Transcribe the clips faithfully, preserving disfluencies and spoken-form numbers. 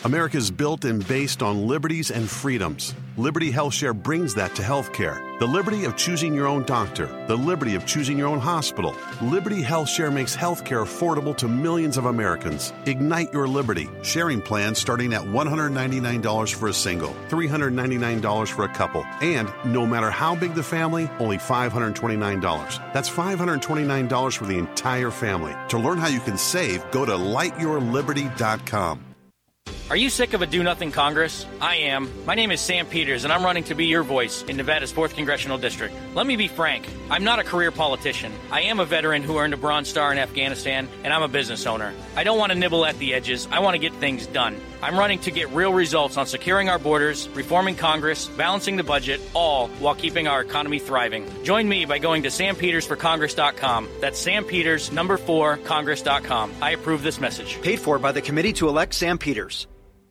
America is built and based on liberties and freedoms. Liberty HealthShare brings that to healthcare. The liberty of choosing your own doctor. The liberty of choosing your own hospital. Liberty HealthShare makes healthcare affordable to millions of Americans. Ignite your liberty. Sharing plans starting at one hundred ninety-nine dollars for a single, three hundred ninety-nine dollars for a couple, and no matter how big the family, only five hundred twenty-nine dollars. That's five hundred twenty-nine dollars for the entire family. To learn how you can save, go to light your liberty dot com. Are you sick of a do-nothing Congress? I am. My name is Sam Peters, and I'm running to be your voice in Nevada's fourth Congressional District. Let me be frank. I'm not a career politician. I am a veteran who earned a Bronze Star in Afghanistan, and I'm a business owner. I don't want to nibble at the edges. I want to get things done. I'm running to get real results on securing our borders, reforming Congress, balancing the budget, all while keeping our economy thriving. Join me by going to sam peters for congress dot com. That's Sam Peters, number four, congress dot com. I approve this message. Paid for by the Committee to Elect Sam Peters.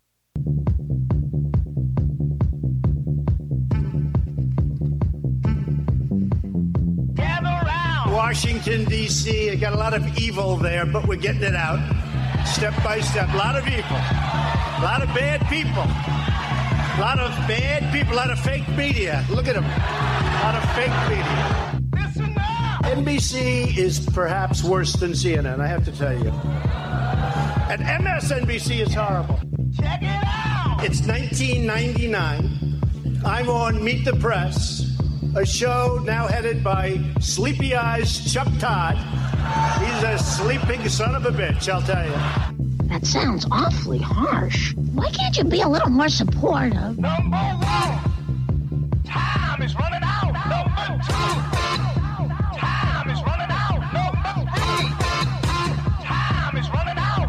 Washington, D C I got a lot of evil there, but we're getting it out step by step. A lot of evil. A lot of bad people. A lot of bad people. A lot of fake media. Look at them. A lot of fake media. Listen now. N B C is perhaps worse than C N N, I have to tell you. And M S N B C is horrible. Check it out. It's nineteen ninety-nine. I'm on Meet the Press, a show now headed by Sleepy Eyes Chuck Todd. He's a sleeping son of a bitch, I'll tell you. That sounds awfully harsh. Why can't you be a little more supportive? Number one, time is running out. Number two, time is running out. Number three, time is running out.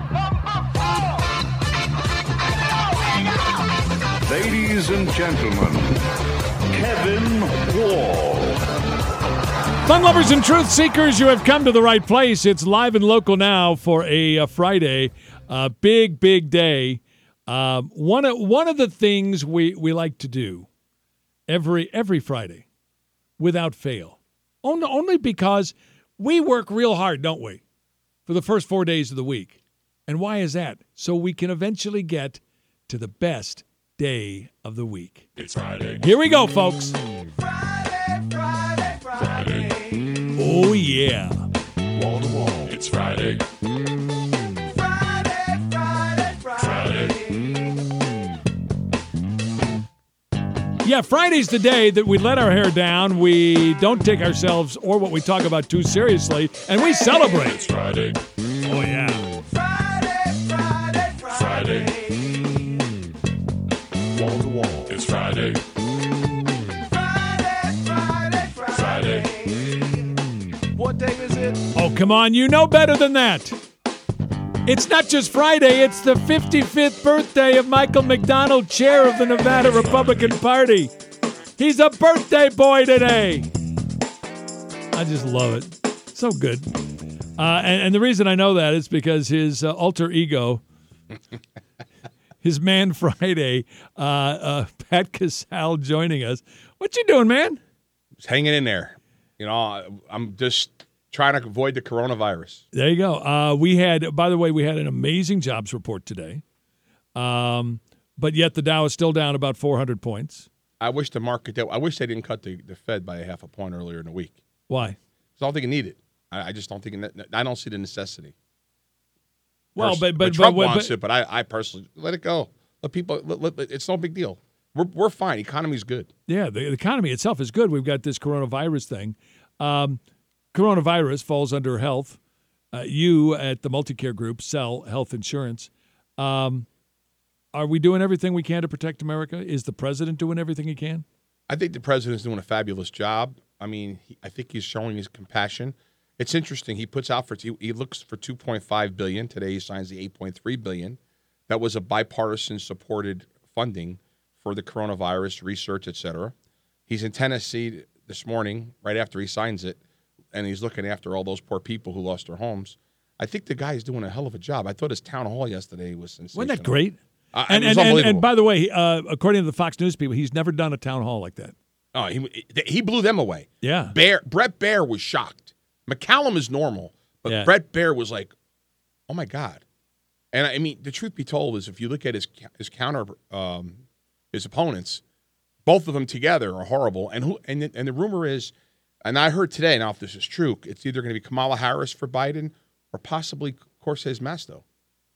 Number four. Ladies and gentlemen, Kevin Wall. Fun lovers and truth seekers, you have come to the right place. It's live and local now for a, a Friday, a big, big day. Um, one of one of the things we, we like to do every every Friday, without fail, only only because we work real hard, don't we, for the first four days of the week. And why is that? So we can eventually get to the best day of the week. It's Friday. Here we go, folks. Friday, Friday, Friday. Oh, yeah. Wall to wall. It's Friday. Friday, Friday, Friday. Yeah, Friday's the day that we let our hair down, we don't take ourselves or what we talk about too seriously, and we celebrate. It's Friday. Oh, yeah. Friday, Friday, Friday. Wall to wall. It's Friday. Friday, Friday, Friday. What day is it? Oh, come on, you know better than that. It's not just Friday, it's the fifty-fifth birthday of Michael McDonald, chair of the Nevada Republican Party. He's a birthday boy today. I just love it. So good. Uh, and, and the reason I know that is because his uh, alter ego, his man Friday, uh, uh, Pat Casale joining us. What you doing, man? Just hanging in there. You know, I'm just trying to avoid the coronavirus. There you go. Uh, we had, by the way, we had an amazing jobs report today. Um, but yet the Dow is still down about four hundred points. I wish the market, I wish they didn't cut the, the Fed by a half a point earlier in the week. Why? Because I don't think it needed. I, I just don't think, it, I don't see the necessity. Well, Pers- but, but, but Trump but, wants but, it, but I, I personally, let it go. Let people, let, let, it's no big deal. We're we're fine. Economy's good. Yeah, the, the economy itself is good. We've got this coronavirus thing. Um, coronavirus falls under health. Uh, you at the Multicare Group sell health insurance. Um, are we doing everything we can to protect America? Is the president doing everything he can? I think the president's doing a fabulous job. I mean, he, I think he's showing his compassion. It's interesting. He puts out for he, he looks for two point five billion dollars. Today he signs the eight point three billion dollars. That was a bipartisan supported funding for the coronavirus research, et cetera. He's in Tennessee this morning, right after he signs it, and he's looking after all those poor people who lost their homes. I think the guy is doing a hell of a job. I thought his town hall yesterday was sensational. Wasn't that great? Uh, and, it was and, and, unbelievable. and by the way, uh, according to the Fox News people, he's never done a town hall like that. Oh, he he blew them away. Yeah. Bear, Brett Baer was shocked. McCallum is normal, but Yeah. Brett Baer was like, oh, my God. And I mean, the truth be told is, if you look at his his counter, um, his opponents, both of them together are horrible. And who? And and the rumor is, and I heard today, now if this is true, it's either going to be Kamala Harris for Biden or possibly Cortez Masto.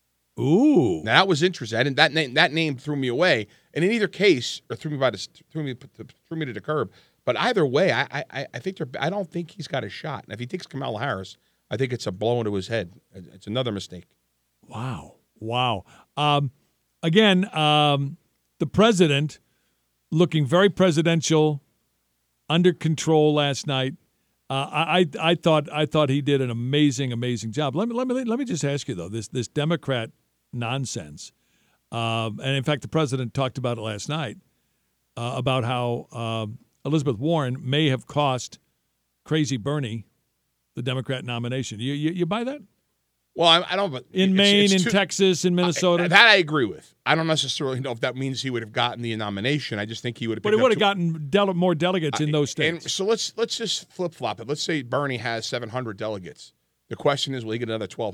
Ooh, now, that was interesting. I didn't, that name that name threw me away. And in either case, or threw me by the threw me threw me to the curb. But either way, I I I think they're, I don't think he's got a shot. And if he takes Kamala Harris, I think it's a blow into his head. It's another mistake. Wow. Wow. Um, again, um, the president looking very presidential, under control last night. Uh, I, I I thought I thought he did an amazing, amazing job. Let me let me let me just ask you though, this this Democrat nonsense, um, and in fact, the president talked about it last night uh, about how um, Elizabeth Warren may have cost Crazy Bernie the Democrat nomination. You you, you buy that? Well, I, I don't. But in it's, Maine, it's in too, Texas, in Minnesota, I, that I agree with. I don't necessarily know if that means he would have gotten the nomination. I just think he would have. But he would have gotten dele- more delegates in those states. And so let's let's just flip flop it. Let's say Bernie has seven hundred delegates. The question is, will he get another twelve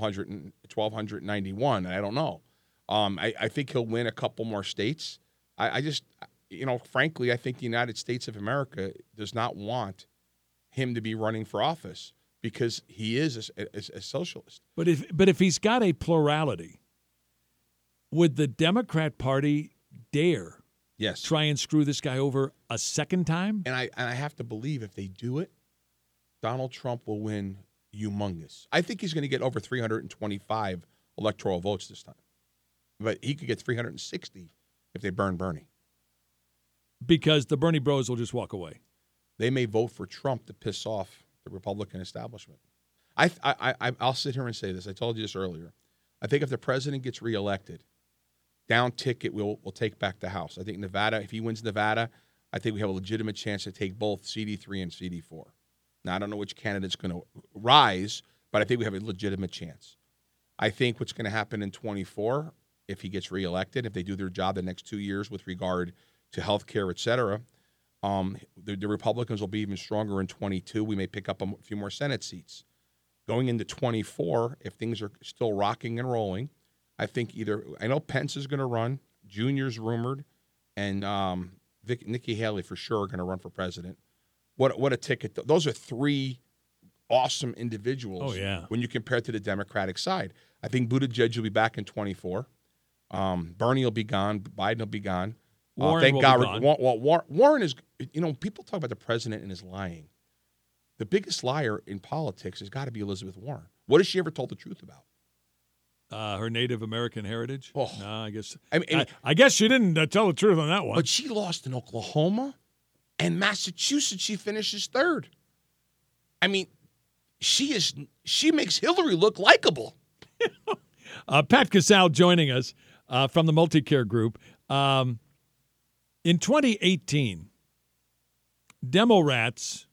ninety-one? I don't know. Um, I, I think he'll win a couple more states. I, I just, you know, frankly, I think the United States of America does not want him to be running for office, because he is a, a, a socialist. But if but if he's got a plurality, would the Democrat Party dare yes. try and screw this guy over a second time? And I and I have to believe if they do it, Donald Trump will win humongous. I think he's going to get over three hundred twenty-five electoral votes this time. But he could get three hundred sixty if they burn Bernie. Because the Bernie bros will just walk away. They may vote for Trump to piss off the Republican establishment. I, I, I, I'll sit here and say this. I told you this earlier. I think if the president gets reelected, down ticket will will take back the House. I think Nevada, if he wins Nevada, I think we have a legitimate chance to take both C D three and C D four. Now, I don't know which candidate's going to rise, but I think we have a legitimate chance. I think what's going to happen in twenty-four, if he gets reelected, if they do their job the next two years with regard to health care, et cetera, Um, the, the Republicans will be even stronger in twenty-two. We may pick up a few more Senate seats. Going into twenty-four, if things are still rocking and rolling, I think either – I know Pence is going to run. Junior's rumored. And um, Vic, Nikki Haley for sure are going to run for president. What what a ticket. Those are three awesome individuals oh, yeah. when you compare it to the Democratic side. I think Buttigieg will be back in twenty-four. Um, Bernie will be gone. Biden will be gone. Warren uh, thank will God. be gone. Well, Warren, Warren is, you know, people talk about the president and his lying. The biggest liar in politics has got to be Elizabeth Warren. What has she ever told the truth about? Uh, her Native American heritage? Oh. No, I guess I, mean, I, I guess she didn't uh, tell the truth on that one. But she lost in Oklahoma and Massachusetts. She finishes third. I mean, she is. She makes Hillary look likable. uh, Pat Casal joining us uh, from the Multicare Group. Um, in twenty eighteen, Demo Rats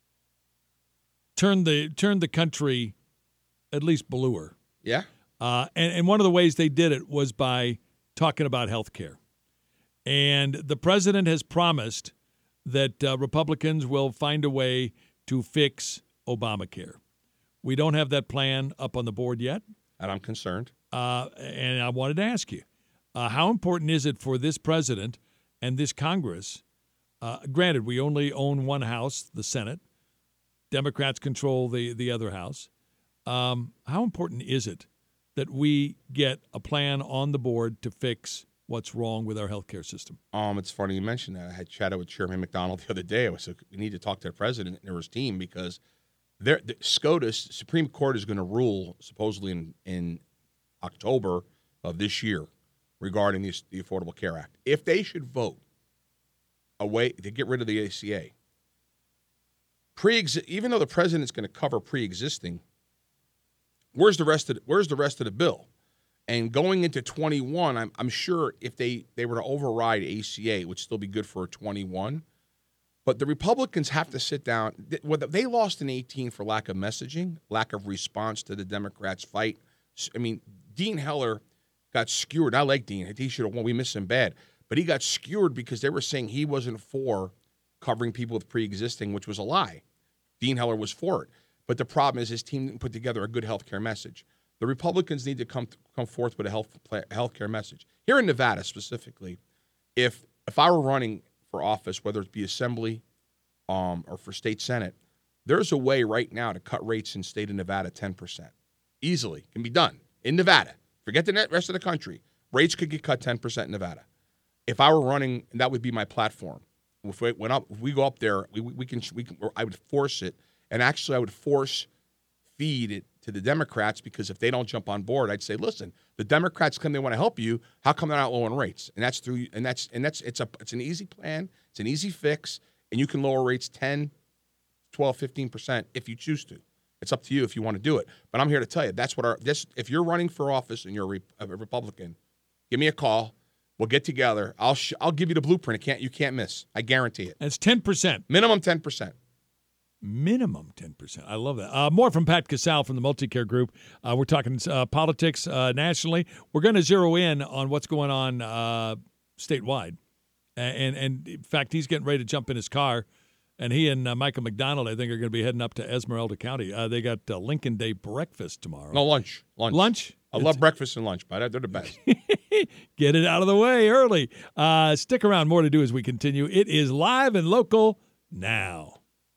turned the turned the country at least bluer. Yeah. Uh, and, and one of the ways they did it was by talking about health care. And the president has promised that uh, Republicans will find a way to fix Obamacare. We don't have that plan up on the board yet. And I'm concerned. Uh, and I wanted to ask you, uh, how important is it for this president and this Congress? Uh, granted, we only own one house, the Senate. Democrats control the, the other house. Um, how important is it that we get a plan on the board to fix what's wrong with our healthcare system? Um, it's funny you mentioned that. I had chatted with Chairman McDonald the other day. I was like, we need to talk to the president and his team because they're, the SCOTUS, Supreme Court, is going to rule supposedly in, in October of this year regarding the, the Affordable Care Act. If they should vote a way to get rid of the A C A, pre even though the president's going to cover pre-existing, where's the rest of the, where's the rest of the bill? And going into twenty-one, I'm, I'm sure if they, they were to override A C A, it would still be good for twenty-one. But the Republicans have to sit down. They lost in eighteen for lack of messaging, lack of response to the Democrats' fight. I mean, Dean Heller got skewered. I like Dean. He should have won. We miss him bad. But he got skewered because they were saying he wasn't for covering people with pre-existing, which was a lie. Dean Heller was for it. But the problem is his team didn't put together a good health care message. The Republicans need to come come forth with a health health care message. Here in Nevada specifically, if if I were running for office, whether it be assembly um, or for state senate, there's a way right now to cut rates in state of Nevada ten percent. Easily. Can be done. In Nevada. Forget the rest of the country. Rates could get cut ten percent in Nevada. If I were running, that would be my platform. If we, went up, if we go up there, we, we can, we can, I would force it. And actually, I would force feed it to the Democrats, because if they don't jump on board, I'd say, listen, the Democrats come, they want to help you. How come they're not lowering rates? And that's through, and that's, and that's, it's a, it's an easy plan. It's an easy fix. And you can lower rates ten, twelve, fifteen percent if you choose to. It's up to you if you want to do it. But I'm here to tell you, that's what our, this, if you're running for office and you're a, a Republican, give me a call. We'll get together. I'll sh- I'll give you the blueprint. It can't you can't miss. I guarantee it. That's ten percent. Minimum ten percent. Minimum ten percent. I love that. Uh, more from Pat Casale from the Multicare Group. Uh, we're talking uh, politics uh, nationally. We're going to zero in on what's going on uh, statewide. And, and in fact, he's getting ready to jump in his car. And he and uh, Michael McDonald, I think, are going to be heading up to Esmeralda County. Uh, they got uh, Lincoln Day breakfast tomorrow. No, lunch. Lunch. Lunch? I It's- love breakfast and lunch, but they're the best. Get it out of the way early. Uh, stick around. More to do as we continue. It is live and local now.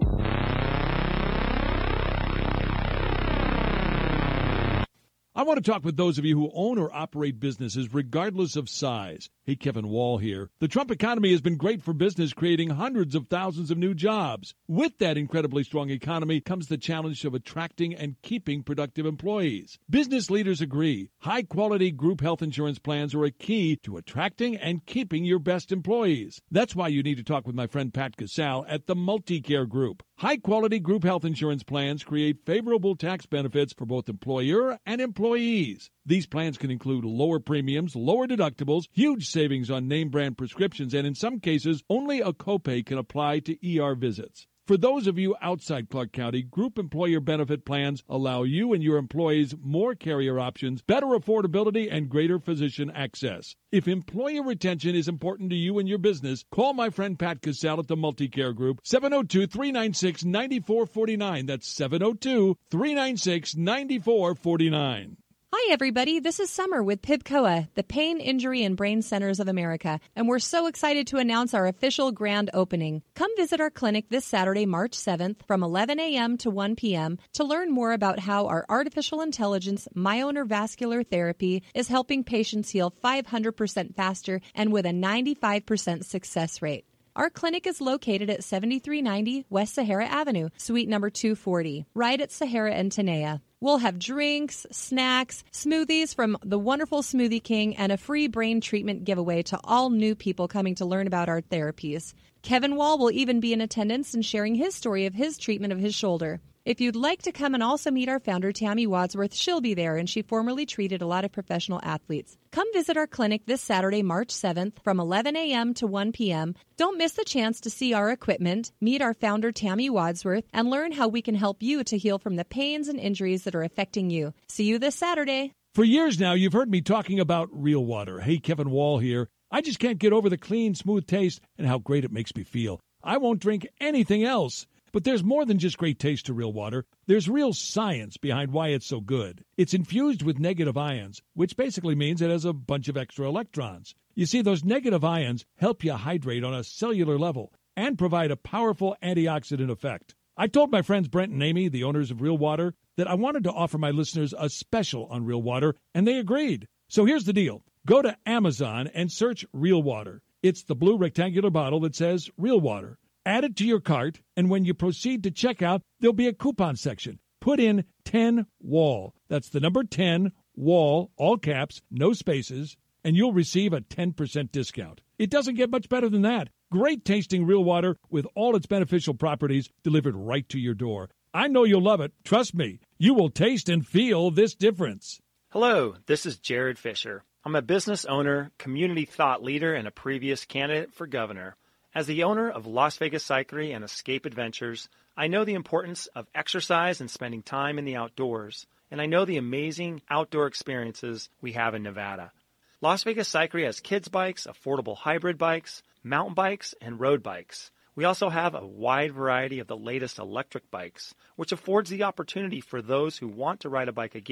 I want to talk with those of you who own or operate businesses regardless of size. Hey, Kevin Wall here. The Trump economy has been great for business, creating hundreds of thousands of new jobs. With that incredibly strong economy comes the challenge of attracting and keeping productive employees. Business leaders agree. High-quality group health insurance plans are a key to attracting and keeping your best employees. That's why you need to talk with my friend Pat Casale at the Multicare Group. High-quality group health insurance plans create favorable tax benefits for both employer and employees. These plans can include lower premiums, lower deductibles, huge savings on name-brand prescriptions, and in some cases, only a copay can apply to E R visits. For those of you outside Clark County, group employer benefit plans allow you and your employees more carrier options, better affordability, and greater physician access. If employer retention is important to you and your business, call my friend Pat Casale at the Multicare Group, seven oh two, three nine six, nine four four nine. That's seven oh two, three nine six, nine four four nine. Hi, everybody. This is Summer with P I B C O A, the Pain, Injury, and Brain Centers of America, and we're so excited to announce our official grand opening. Come visit our clinic this Saturday, March seventh, from eleven a.m. to one p.m. to learn more about how our artificial intelligence myoneurovascular therapy is helping patients heal five hundred percent faster and with a ninety-five percent success rate. Our clinic is located at seventy-three ninety West Sahara Avenue, suite number two forty, right at Sahara and Tenaya. We'll have drinks, snacks, smoothies from the wonderful Smoothie King, and a free brain treatment giveaway to all new people coming to learn about our therapies. Kevin Wall will even be in attendance and sharing his story of his treatment of his shoulder. If you'd like to come and also meet our founder, Tammy Wadsworth, she'll be there, and she formerly treated a lot of professional athletes. Come visit our clinic this Saturday, March seventh, from eleven a.m. to one p.m. Don't miss the chance to see our equipment, meet our founder, Tammy Wadsworth, and learn how we can help you to heal from the pains and injuries that are affecting you. See you this Saturday. For years now, you've heard me talking about real water. Hey, Kevin Wall here. I just can't get over the clean, smooth taste and how great it makes me feel. I won't drink anything else. But there's more than just great taste to real water. There's real science behind why it's so good. It's infused with negative ions, which basically means it has a bunch of extra electrons. You see, those negative ions help you hydrate on a cellular level and provide a powerful antioxidant effect. I told my friends Brent and Amy, the owners of Real Water, that I wanted to offer my listeners a special on Real Water, and they agreed. So here's the deal. Go to Amazon and search Real Water. It's the blue rectangular bottle that says Real Water. Add it to your cart, and when you proceed to checkout, there'll be a coupon section. Put in ten wall. That's the number ten, wall, all caps, no spaces, and you'll receive a ten percent discount. It doesn't get much better than that. Great tasting real water with all its beneficial properties delivered right to your door. I know you'll love it. Trust me. You will taste and feel this difference. Hello, this is Jared Fisher. I'm a business owner, community thought leader, and a previous candidate for governor. As the owner of Las Vegas Cyclery and Escape Adventures, I know the importance of exercise and spending time in the outdoors, and I know the amazing outdoor experiences we have in Nevada. Las Vegas Cyclery has kids bikes, affordable hybrid bikes, mountain bikes, and road bikes. We also have a wide variety of the latest electric bikes, which affords the opportunity for those who want to ride a bike again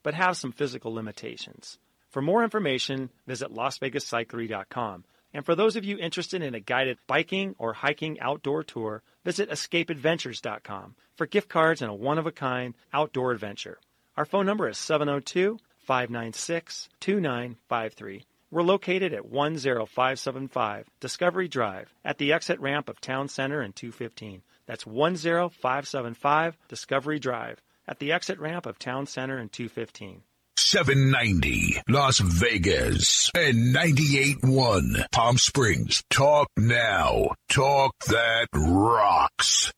but have some physical limitations. For more information, visit las vegas cyclery dot com. And for those of you interested in a guided biking or hiking outdoor tour, visit escape adventures dot com for gift cards and a one-of-a-kind outdoor adventure. Our phone number is seven oh two, five nine six, two nine five three. We're located at one oh five seven five Discovery Drive at the exit ramp of Town Center and two fifteen. That's one oh five seven five Discovery Drive at the exit ramp of Town Center and two fifteen. seven ninety Las Vegas and ninety-eight point one Palm Springs. Talk now. Talk that rocks.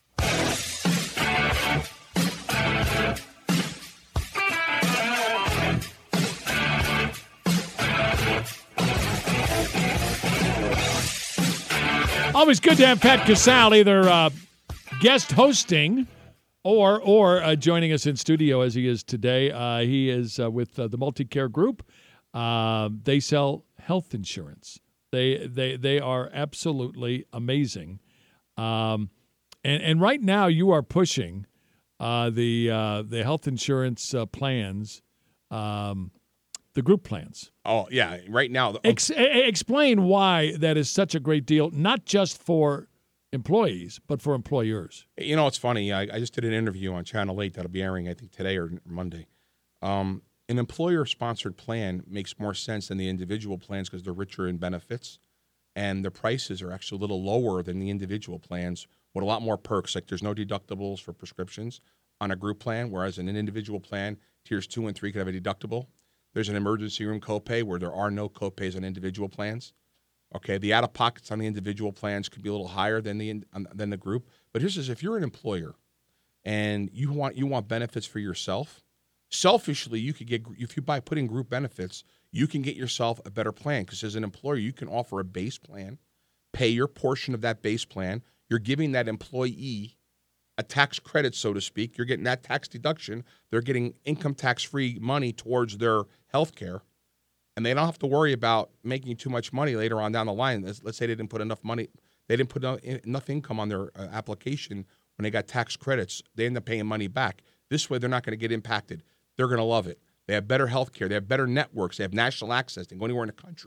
Always good to have Pat Casale either uh, guest hosting or or uh, joining us in studio as he is today. Uh, he is uh, with uh, the Multicare Group. Uh, they sell health insurance. They they they are absolutely amazing. Um, and and right now you are pushing uh, the uh, the health insurance uh, plans, um, the group plans. Oh yeah, right now. The, Ex- explain why that is such a great deal, not just for employees, but for employers. You know, it's funny. I, I just did an interview on Channel eight that'll be airing, I think, today or Monday. Um, an employer-sponsored plan makes more sense than the individual plans because they're richer in benefits, and the prices are actually a little lower than the individual plans with a lot more perks. Like there's no deductibles for prescriptions on a group plan, whereas in an individual plan, tiers two and three could have a deductible. There's an emergency room copay where there are no copays on individual plans. Okay, the out-of-pockets on the individual plans could be a little higher than the than the group. But here's this: if you're an employer and you want you want benefits for yourself, selfishly you could get if you buy put in group benefits, you can get yourself a better plan because as an employer you can offer a base plan, pay your portion of that base plan. You're giving that employee a tax credit, so to speak. You're getting that tax deduction. They're getting income tax-free money towards their health care. And they don't have to worry about making too much money later on down the line. Let's, let's say they didn't put enough money, they didn't put enough income on their uh, application when they got tax credits. They end up paying money back. This way, they're not going to get impacted. They're going to love it. They have better health care. They have better networks. They have national access. They can go anywhere in the country.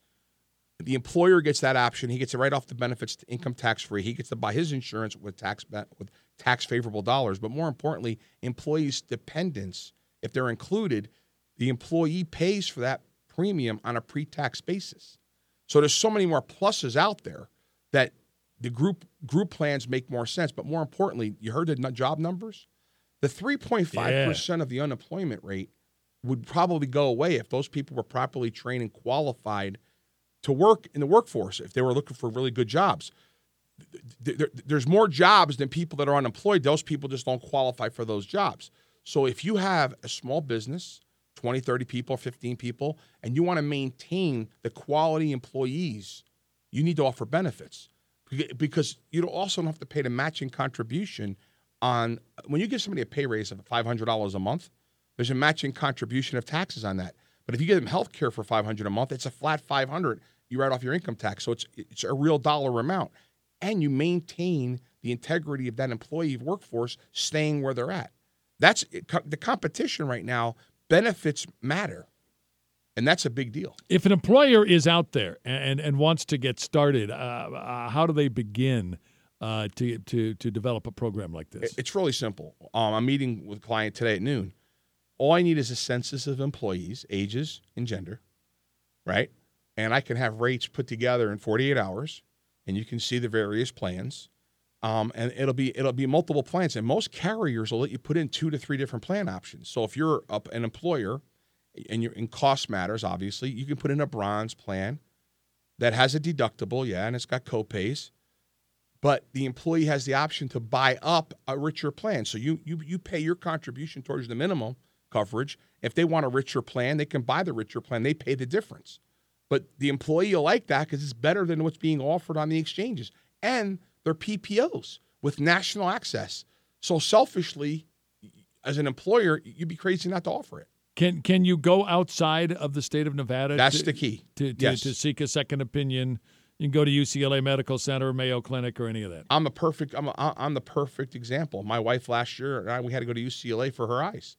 The employer gets that option. He gets it right off the benefits, income tax-free. He gets to buy his insurance with tax with tax-favorable dollars. But more importantly, employees' dependents, if they're included, the employee pays for that premium on a pre-tax basis. So there's so many more pluses out there that the group group plans make more sense. But more importantly, you heard the job numbers? The three point five percent yeah. of the unemployment rate would probably go away if those people were properly trained and qualified to work in the workforce, if they were looking for really good jobs. There's more jobs than people that are unemployed. Those people just don't qualify for those jobs. So if you have a small business, twenty, thirty people, fifteen people, and you want to maintain the quality employees, you need to offer benefits because you also don't have to pay the matching contribution on when you give somebody a pay raise of five hundred dollars a month, there's a matching contribution of taxes on that. But if you give them health care for five hundred dollars a month, it's a flat five hundred dollars. You write off your income tax. So it's it's a real dollar amount. And you maintain the integrity of that employee workforce staying where they're at. That's the competition right now. Benefits matter, and that's a big deal. If an employer is out there and, and wants to get started, uh, uh, how do they begin uh, to, to, to develop a program like this? It's really simple. Um, I'm meeting with a client today at noon. All I need is a census of employees, ages, and gender, right? And I can have rates put together in forty-eight hours, and you can see the various plans. Um, and it'll be it'll be multiple plans, and most carriers will let you put in two to three different plan options. So if you're up an employer, and you're in cost matters, obviously, you can put in a bronze plan that has a deductible, yeah, and it's got copays, but the employee has the option to buy up a richer plan. So you you you pay your contribution towards the minimum coverage. If they want a richer plan, they can buy the richer plan. They pay the difference. But the employee will like that because it's better than what's being offered on the exchanges. And they're P P Os with national access. So selfishly, as an employer, you'd be crazy not to offer it. Can can you go outside of the state of Nevada? That's to, the key. To, to, yes. to seek a second opinion. You can go to U C L A Medical Center, Mayo Clinic, or any of that. I'm a perfect. I'm a, I'm the perfect example. My wife last year, we had to go to U C L A for her eyes.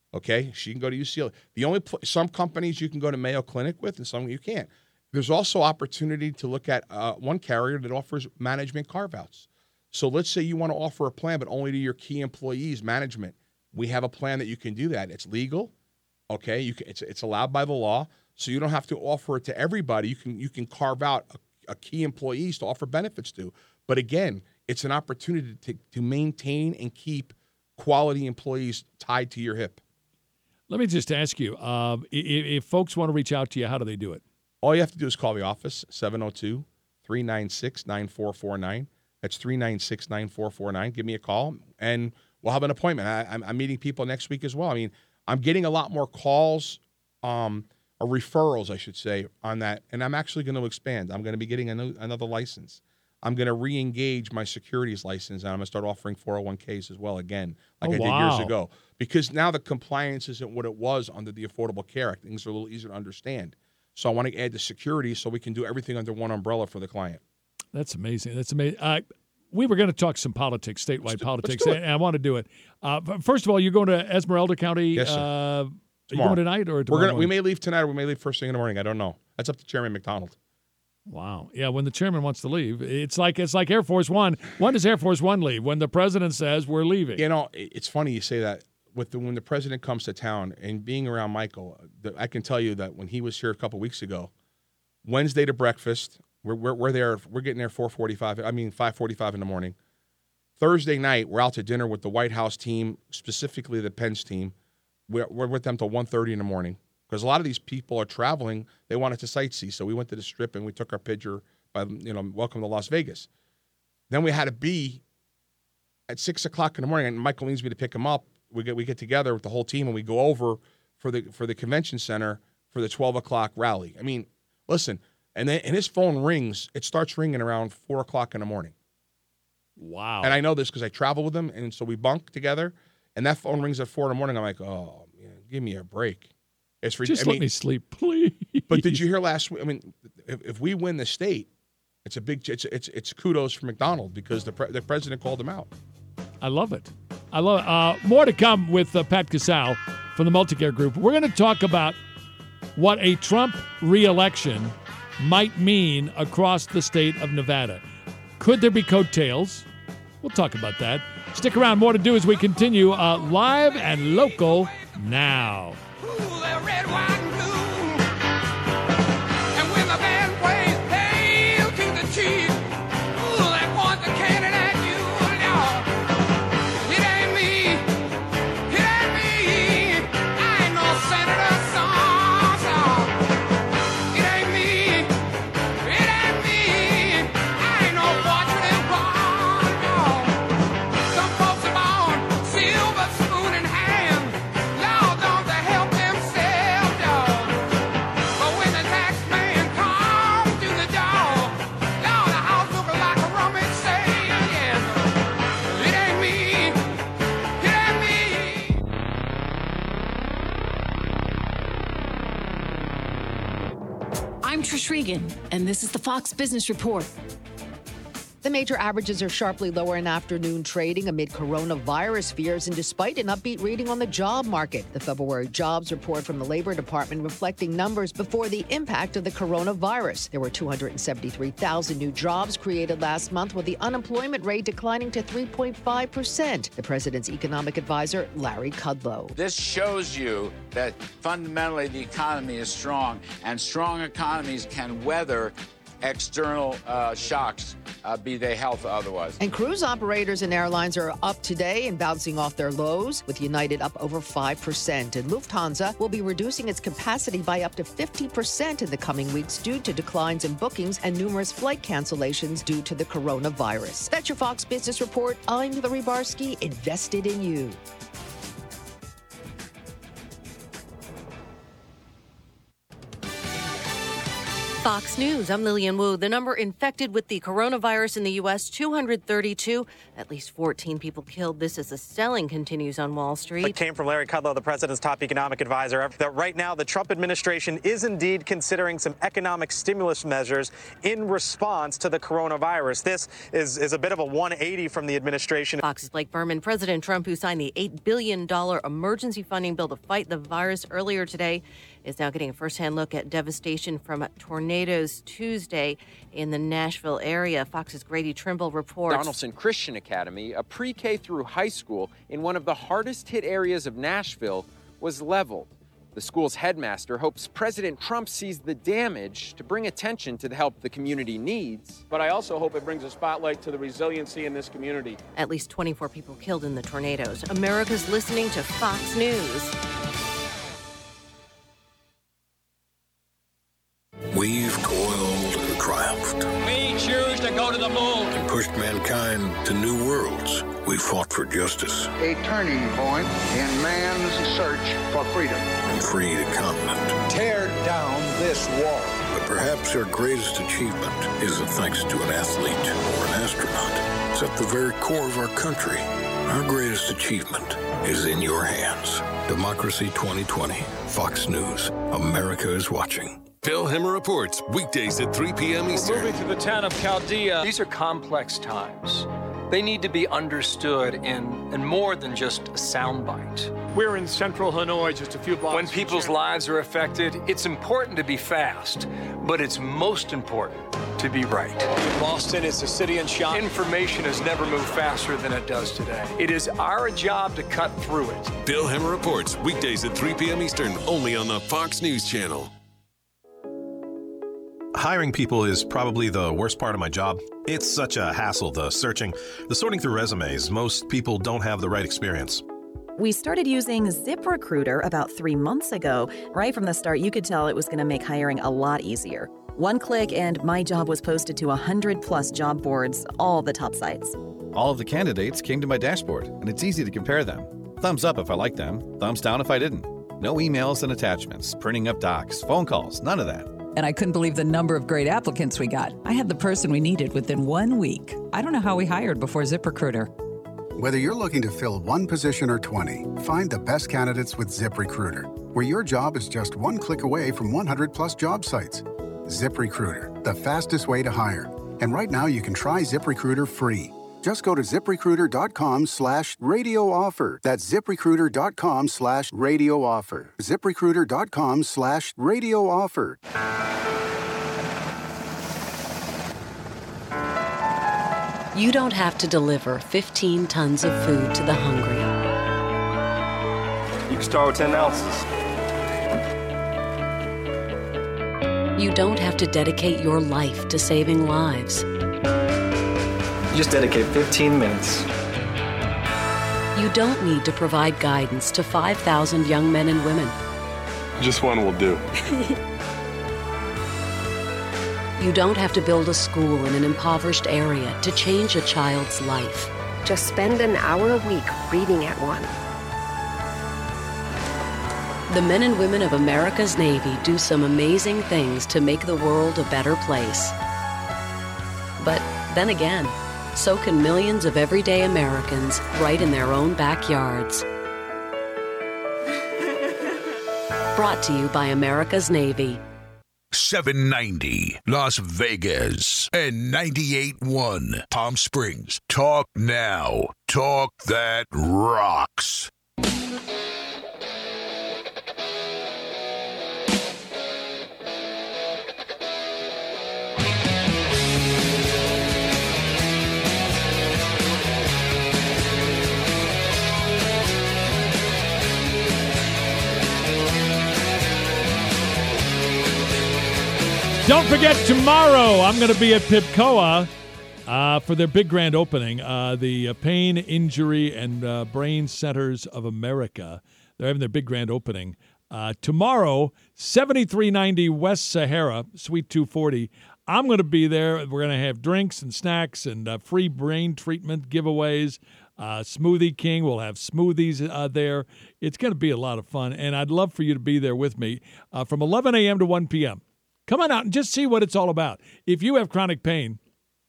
Okay, she can go to U C L A. The only pl- some companies you can go to Mayo Clinic with, and some you can't. There's also opportunity to look at uh, one carrier that offers management carve-outs. So let's say you want to offer a plan, but only to your key employees, management. We have a plan that you can do that. It's legal, okay? You can, it's it's allowed by the law, so you don't have to offer it to everybody. You can you can carve out a, a key employees to offer benefits to. But again, it's an opportunity to to maintain and keep quality employees tied to your hip. Let me just ask you, um, if, if folks want to reach out to you, how do they do it? All you have to do is call the office, seven oh two, three nine six, nine four four nine. That's three nine six, nine four four nine. Give me a call, and we'll have an appointment. I, I'm, I'm meeting people next week as well. I mean, I'm getting a lot more calls, um, or referrals, I should say, on that, and I'm actually going to expand. I'm going to be getting a new, another license. I'm going to re-engage my securities license, and I'm going to start offering four oh one k's as well again, like oh, I did wow. years ago. Because now the compliance isn't what it was under the Affordable Care Act. Things are a little easier to understand. So I want to add the security so we can do everything under one umbrella for the client. That's amazing. That's amazing. Uh, we were going to talk some politics, statewide let's do, politics, let's do it. and I want to do it. Uh, first of all, you're going to Esmeralda County. Yes, sir. Uh, are you going tonight or tomorrow? We're gonna, we morning? may leave tonight or we may leave first thing in the morning. I don't know. That's up to Chairman McDonald. Wow. Yeah, when the chairman wants to leave, it's like it's like Air Force One. When does Air Force One leave? When the president says we're leaving. You know, it's funny you say that. With the, when the president comes to town and being around Michael, the, I can tell you that when he was here a couple weeks ago, Wednesday to breakfast, we're we're, we're there. We're getting there four forty-five. I mean five forty-five in the morning. Thursday night, we're out to dinner with the White House team, specifically the Pence team. We're, we're with them till one thirty in the morning because a lot of these people are traveling. They wanted to sightsee, so we went to the Strip and we took our picture by you know welcome to Las Vegas. Then we had to be at six o'clock in the morning, and Michael needs me to pick him up. We get we get together with the whole team and we go over for the for the convention center for the twelve o'clock rally. I mean, listen, and then and his phone rings. It starts ringing around four o'clock in the morning. Wow! And I know this because I travel with him, and so we bunk together. And that phone rings at four in the morning. I'm like, oh man, give me a break. It's for, just I let mean, me sleep, please. But did you hear last week? I mean, if, if we win the state, it's a big it's it's it's kudos for McDonald because the pre- the president called him out. I love it. I love it. Uh, more to come with uh, Pat Casale from the Multicare Group. We're going to talk about what a Trump re-election might mean across the state of Nevada. Could there be coattails? We'll talk about that. Stick around. More to do as we continue uh, live and local now. I'm Trish Regan, and this is the Fox Business Report. The major averages are sharply lower in afternoon trading amid coronavirus fears and despite an upbeat reading on the job market. The February jobs report from the Labor Department reflecting numbers before the impact of the coronavirus. There were two hundred seventy-three thousand new jobs created last month, with the unemployment rate declining to three point five percent. The president's economic advisor, Larry Kudlow. This shows you that fundamentally the economy is strong, and strong economies can weather external uh, shocks, uh, be they health or otherwise. And cruise operators and airlines are up today and bouncing off their lows, with United up over five percent. And Lufthansa will be reducing its capacity by up to fifty percent in the coming weeks due to declines in bookings and numerous flight cancellations due to the coronavirus. That's your Fox Business Report. I'm Hillary Barsky, invested in you. Fox News, I'm Lillian Wu. The number infected with the coronavirus in the U S, two hundred thirty-two. At least fourteen people killed. This as the selling continues on Wall Street. It came from Larry Kudlow, the president's top economic advisor, that right now the Trump administration is indeed considering some economic stimulus measures in response to the coronavirus. This is, is a bit of a one eighty from the administration. Fox's Blake Berman. President Trump, who signed the eight billion dollars emergency funding bill to fight the virus earlier today, is now getting a firsthand look at devastation from tornadoes Tuesday in the Nashville area. Fox's Grady Trimble reports. Donaldson Christian Academy, a pre-K through high school in one of the hardest hit areas of Nashville, was leveled. The school's headmaster hopes President Trump sees the damage to bring attention to the help the community needs. But I also hope it brings a spotlight to the resiliency in this community. At least twenty-four people killed in the tornadoes. America's listening to Fox News. We've toiled and triumphed. We choose to go to the moon. And pushed mankind to new worlds. We fought for justice. A turning point in man's search for freedom. And freed a continent. Tear down this wall. But perhaps our greatest achievement isn't thanks to an athlete or an astronaut. It's at the very core of our country. Our greatest achievement is in your hands. Democracy twenty twenty. Fox News. America is watching. Bill Hemmer Reports, weekdays at three p.m. Eastern. We're moving to the town of Chaldea. These are complex times. They need to be understood in, in more than just a soundbite. We're in central Hanoi, just a few blocks. When people's lives are affected, it's important to be fast, but it's most important to be right. Boston is a city in shock. Information has never moved faster than it does today. It is our job to cut through it. Bill Hemmer Reports, weekdays at three p.m. Eastern, only on the Fox News Channel. Hiring people is probably the worst part of my job. It's such a hassle, the searching, the sorting through resumes. Most people don't have the right experience. We started using ZipRecruiter about three months ago. Right from the start, you could tell it was going to make hiring a lot easier. One click and my job was posted to one hundred plus job boards, all the top sites. All of the candidates came to my dashboard, and it's easy to compare them. Thumbs up if I liked them, thumbs down if I didn't. No emails and attachments, printing up docs, phone calls, none of that. And I couldn't believe the number of great applicants we got. I had the person we needed within one week. I don't know how we hired before ZipRecruiter. Whether you're looking to fill one position or twenty, find the best candidates with ZipRecruiter, where your job is just one click away from one hundred plus job sites. ZipRecruiter, the fastest way to hire. And right now you can try ZipRecruiter free. Just go to ZipRecruiter.com slash radio offer. That's ZipRecruiter.com slash radio offer. ZipRecruiter.com slash radio offer. You don't have to deliver fifteen tons of food to the hungry. You can start with ten ounces. You don't have to dedicate your life to saving lives. Just dedicate fifteen minutes. You don't need to provide guidance to five thousand young men and women. Just one will do. You don't have to build a school in an impoverished area to change a child's life. Just spend an hour a week reading at one. The men and women of America's Navy do some amazing things to make the world a better place. But then again, so can millions of everyday Americans right in their own backyards. Brought to you by America's Navy. seven ninety Las Vegas and ninety-eight point one Palm Springs. Talk now. Talk that rocks. Don't forget, tomorrow I'm going to be at Pipcoa uh, for their big grand opening, uh, the uh, Pain, Injury, and uh, Brain Centers of America. They're having their big grand opening. Uh, tomorrow, seventy-three ninety West Sahara, Suite two forty. I'm going to be there. We're going to have drinks and snacks and uh, free brain treatment giveaways. Uh, Smoothie King will have smoothies uh, there. It's going to be a lot of fun, and I'd love for you to be there with me uh, from eleven a.m. to one p.m. Come on out and just see what it's all about. If you have chronic pain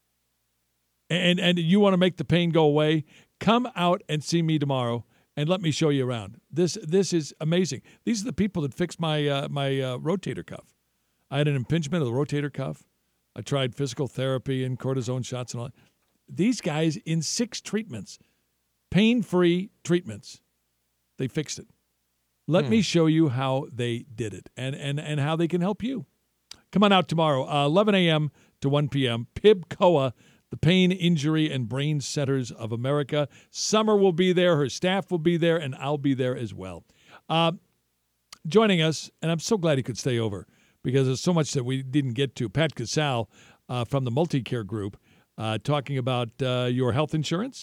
and, and you want to make the pain go away, come out and see me tomorrow and let me show you around. This this is amazing. These are the people that fixed my, uh, my uh, rotator cuff. I had an impingement of the rotator cuff. I tried physical therapy and cortisone shots and all that. These guys, in six treatments, pain-free treatments, they fixed it. Let hmm. me show you how they did it and, and, and how they can help you. Come on out tomorrow, uh, eleven a.m. to one p.m. P I B C O A, the Pain, Injury, and Brain Centers of America. Summer will be there. Her staff will be there, and I'll be there as well. Uh, joining us, and I'm so glad he could stay over because there's so much that we didn't get to. Pat Casale uh, from the Multicare Group uh, talking about uh, your health insurance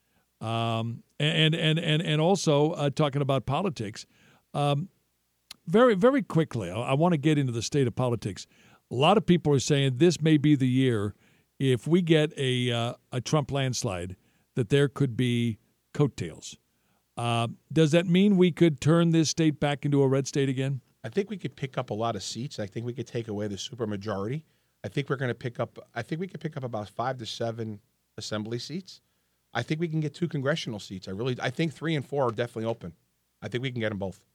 um, and, and, and, and also uh, talking about politics. Um, very, very quickly, I, I want to get into the state of politics. A lot of people are saying this may be the year if we get a uh, a Trump landslide that there could be coattails. Uh, does that mean we could turn this state back into a red state again? I think we could pick up a lot of seats. I think we could take away the supermajority. I think we're going to pick up. I think we could pick up about five to seven assembly seats. I think we can get two congressional seats. I really. I think three and four are definitely open. I think we can get them both.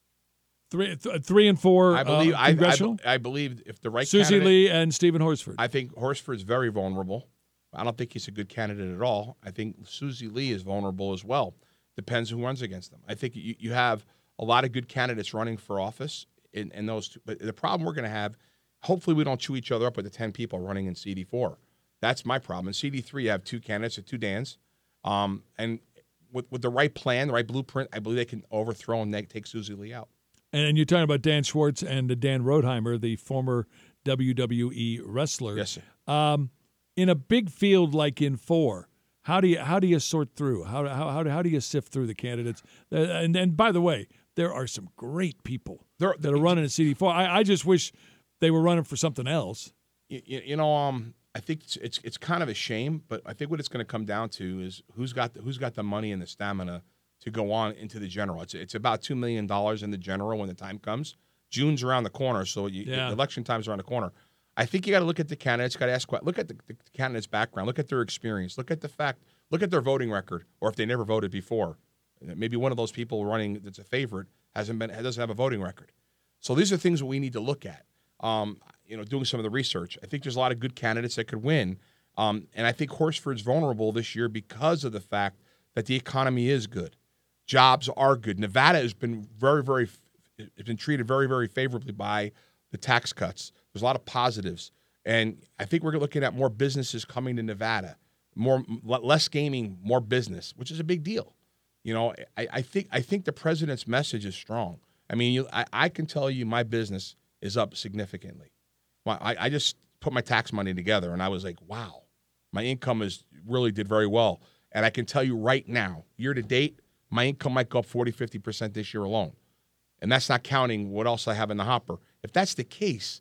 Three, th- three and four. I believe. Uh, congressional. I, I, I believe if the right Susie candidate, Lee and Stephen Horsford. I think Horsford's very vulnerable. I don't think he's a good candidate at all. I think Susie Lee is vulnerable as well. Depends who runs against them. I think you, you have a lot of good candidates running for office in, in those two. But the problem we're going to have, hopefully we don't chew each other up with the ten people running in C D four. That's my problem. In C D three, you have two candidates, or two Dans. Um, and with, with the right plan, the right blueprint, I believe they can overthrow and take Susie Lee out. And you're talking about Dan Schwartz and Dan Rodheimer, the former W W E wrestler. Yes, sir. Um, in a big field like in four, how do you how do you sort through? How how how, how do you sift through the candidates? Uh, and and by the way, there are some great people there, that are running in C D four. I, I just wish they were running for something else. You, you know, um, I think it's, it's it's kind of a shame, but I think what it's going to come down to is who's got the, who's got the money and the stamina to go on into the general. It's it's about two million dollars in the general when the time comes. June's around the corner, so you, yeah. election time's around the corner. I think you got to look at the candidates, got to ask, look at the, the candidate's background, look at their experience, look at the fact, look at their voting record, or if they never voted before. Maybe one of those people running that's a favorite hasn't been doesn't have a voting record. So these are things that we need to look at. Um, you know, doing some of the research. I think there's a lot of good candidates that could win, um, and I think Horsford's vulnerable this year because of the fact that the economy is good. Jobs are good. Nevada has been very, very, it's been treated very, very favorably by the tax cuts. There's a lot of positives, and I think we're looking at more businesses coming to Nevada, more less gaming, more business, which is a big deal. You know, I, I think I think the president's message is strong. I mean, you, I, I can tell you my business is up significantly. My, I, I just put my tax money together, and I was like, wow, my income is really did very well, and I can tell you right now, year to date, my income might go up forty, fifty percent this year alone. And that's not counting what else I have in the hopper. If that's the case,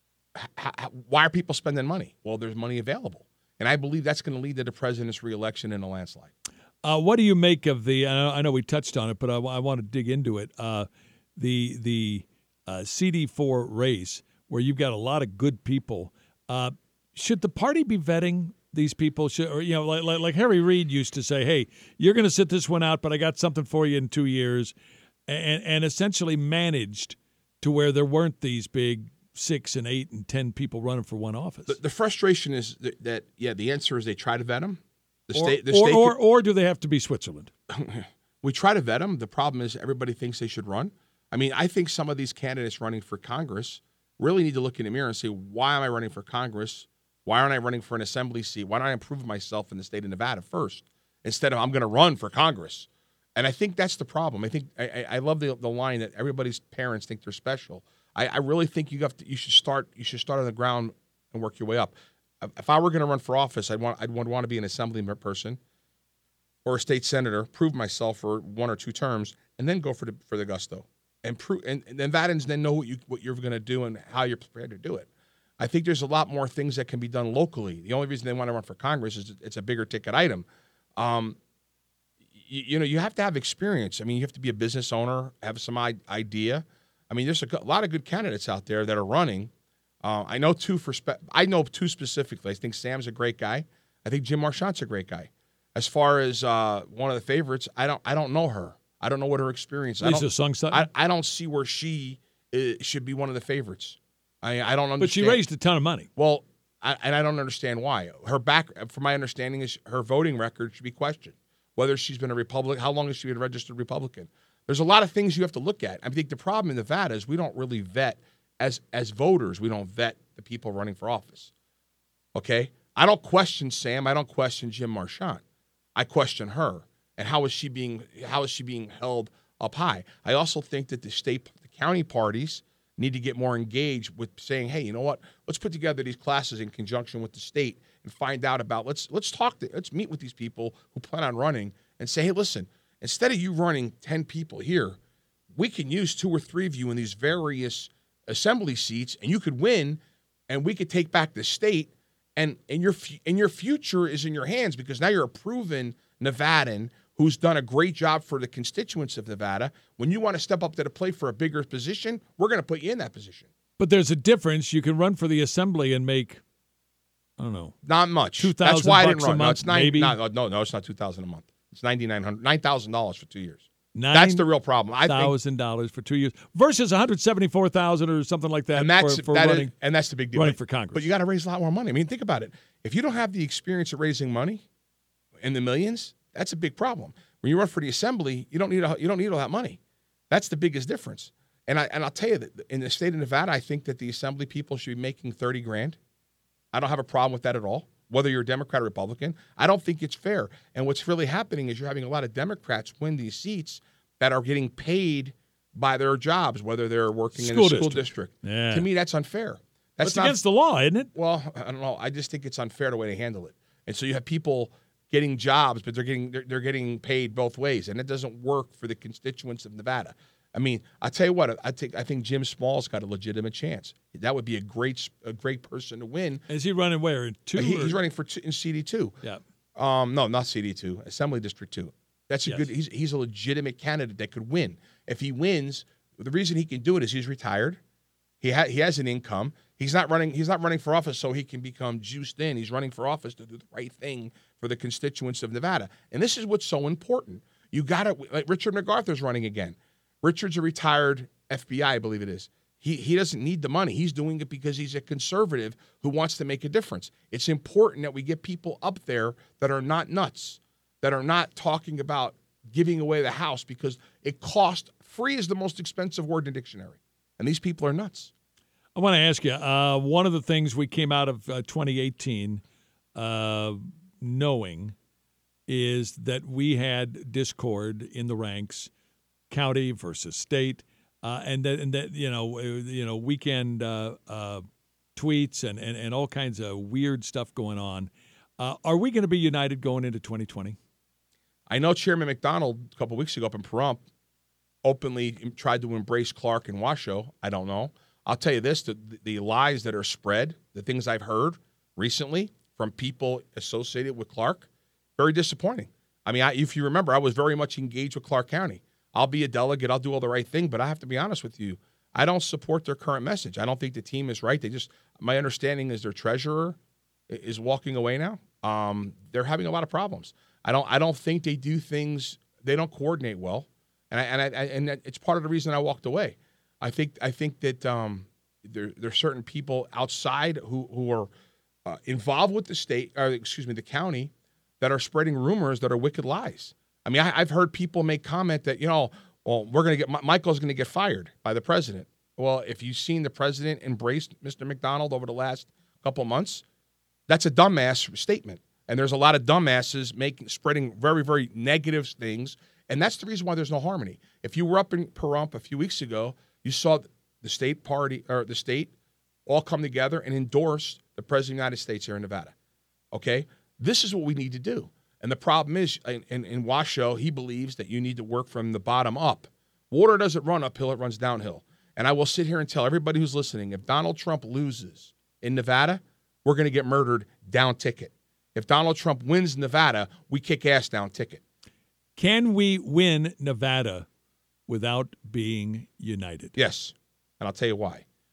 h- h- why are people spending money? Well, there's money available. And I believe that's going to lead to the president's reelection in a landslide. Uh, what do you make of the, I know we touched on it, but I, I want to dig into it, uh, the the uh, C D four race where you've got a lot of good people. Uh, should the party be vetting these people? Should, or, you know, like, like, like Harry Reid used to say, hey, you're going to sit this one out, but I got something for you in two years, and, and essentially managed to where there weren't these big six and eight and ten people running for one office. The, the frustration is that, that, yeah, the answer is they try to vet them. The or, state, the or, state or, could, or do they have to be Switzerland? We try to vet them. The problem is everybody thinks they should run. I mean, I think some of these candidates running for Congress really need to look in the mirror and say, why am I running for Congress? Why aren't I running for an assembly seat? Why don't I improve myself in the state of Nevada first instead of I'm going to run for Congress? And I think that's the problem. I think I, I love the, the line that everybody's parents think they're special. I, I really think you have to, you should start you should start on the ground and work your way up. If I were going to run for office, I'd want I'd want, want to be an assembly person or a state senator, prove myself for one or two terms, and then go for the for the gusto and prove and, and Nevadans then know what you what you're going to do and how you're prepared to do it. I think there's a lot more things that can be done locally. The only reason they want to run for Congress is it's a bigger ticket item. Um, you, you know, you have to have experience. I mean, you have to be a business owner, have some idea. I mean, there's a, a lot of good candidates out there that are running. Uh, I know two for spe- I know two specifically. I think Sam's a great guy. I think Jim Marchant's a great guy. As far as uh, one of the favorites, I don't I don't know her. I don't know what her experience is. Lisa Sung-Sutton? I, I don't see where she is, should be one of the favorites. I, I don't understand. But she raised a ton of money. Well, I, and I don't understand why. Her back, from my understanding, is her voting record should be questioned. Whether she's been a Republican, how long has she been a registered Republican? There's a lot of things you have to look at. I think the problem in Nevada is we don't really vet, as as voters, we don't vet the people running for office. Okay? I don't question Sam. I don't question Jim Marchant. I question her. And how is she being how is she being held up high? I also think that the state, the county parties need to get more engaged with saying, hey, you know what? Let's put together these classes in conjunction with the state and find out about, let's let's talk, to, let's meet with these people who plan on running and say, hey, listen, instead of you running ten people here, we can use two or three of you in these various assembly seats, and you could win, and we could take back the state, and, and, your, and your future is in your hands because now you're a proven Nevadan who's done a great job for the constituents of Nevada. When you want to step up to the plate for a bigger position, we're going to put you in that position. But there's a difference. You can run for the assembly and make, I don't know, not much. Two thousand. That's why I didn't bucks run. a No, month, it's nine, maybe. No, no, no, it's not two thousand a month. It's ninety nine hundred, nine thousand dollars for two years. That's the real problem. I think thousand dollars for two years versus one hundred seventy four thousand or something like that. And that's for, for that running, is, and that's the big deal. running for Congress. But you got to raise a lot more money. I mean, think about it. If you don't have the experience of raising money in the millions, that's a big problem. When you run for the assembly, you don't need a, you don't need all that money. That's the biggest difference. And I and I'll tell you that in the state of Nevada, I think that the assembly people should be making thirty grand. I don't have a problem with that at all. Whether you're a Democrat or Republican, I don't think it's fair. And what's really happening is you're having a lot of Democrats win these seats that are getting paid by their jobs, whether they're working School in a school district. district. Yeah. To me, that's unfair. That's That's not, against the law, isn't it? Well, I don't know. I just think it's unfair the way they handle it. And so you have people getting jobs, but they're getting they're, they're getting paid both ways, and it doesn't work for the constituents of Nevada. I mean, I tell you what, I think I think Jim Small's got a legitimate chance. That would be a great a great person to win. Is he running where? In two? He, or? he's running for two, in C D two. Yeah. Um, no, not C D two, Assembly District two. That's a Yes. good. He's he's a legitimate candidate that could win. If he wins, the reason he can do it is he's retired. He ha- he has an income. He's not running. He's not running for office so he can become juiced in. He's running for office to do the right thing for the constituents of Nevada. And this is what's so important. You got to like Richard MacArthur's running again. Richard's a retired F B I, I believe it is. He he doesn't need the money. He's doing it because he's a conservative who wants to make a difference. It's important that we get people up there that are not nuts, that are not talking about giving away the house because it costs. Free is the most expensive word in the dictionary. And these people are nuts. I want to ask you, uh, one of the things we came out of uh, twenty eighteen uh, knowing is that we had discord in the ranks, county versus state, uh, and that, and that you know, uh, you know, weekend uh, uh, tweets and, and, and all kinds of weird stuff going on. Uh, are we going to be united going into twenty twenty? I know Chairman McDonald a couple weeks ago up in Pahrump openly tried to embrace Clark and Washoe. I don't know. I'll tell you this, the, the lies that are spread, the things I've heard recently from people associated with Clark, very disappointing. I mean, I, if you remember, I was very much engaged with Clark County. I'll be a delegate. I'll do all the right thing, but I have to be honest with you. I don't support their current message. I don't think the team is right. They just, my understanding is their treasurer is walking away now. Um, they're having a lot of problems. I don't, I don't think they do things, they don't coordinate well. And I, and I, and it's part of the reason I walked away. I think I think that um, there there are certain people outside who who are uh, involved with the state, or excuse me, the county, that are spreading rumors that are wicked lies. I mean, I, I've heard people make comment that you know, well, we're going to get Michael's going to get fired by the president. Well, if you've seen the president embrace Mister McDonald over the last couple of months, that's a dumbass statement. And there's a lot of dumbasses making spreading very very negative things. And that's the reason why there's no harmony. If you were up in Pahrump a few weeks ago, you saw the state party or the state all come together and endorse the President of the United States here in Nevada. Okay? This is what we need to do. And the problem is, in, in, in Washoe, he believes that you need to work from the bottom up. Water doesn't run uphill, it runs downhill. And I will sit here and tell everybody who's listening, if Donald Trump loses in Nevada, we're going to get murdered down ticket. If Donald Trump wins Nevada, we kick ass down ticket. Can we win Nevada without being united? Yes, and I'll tell you why.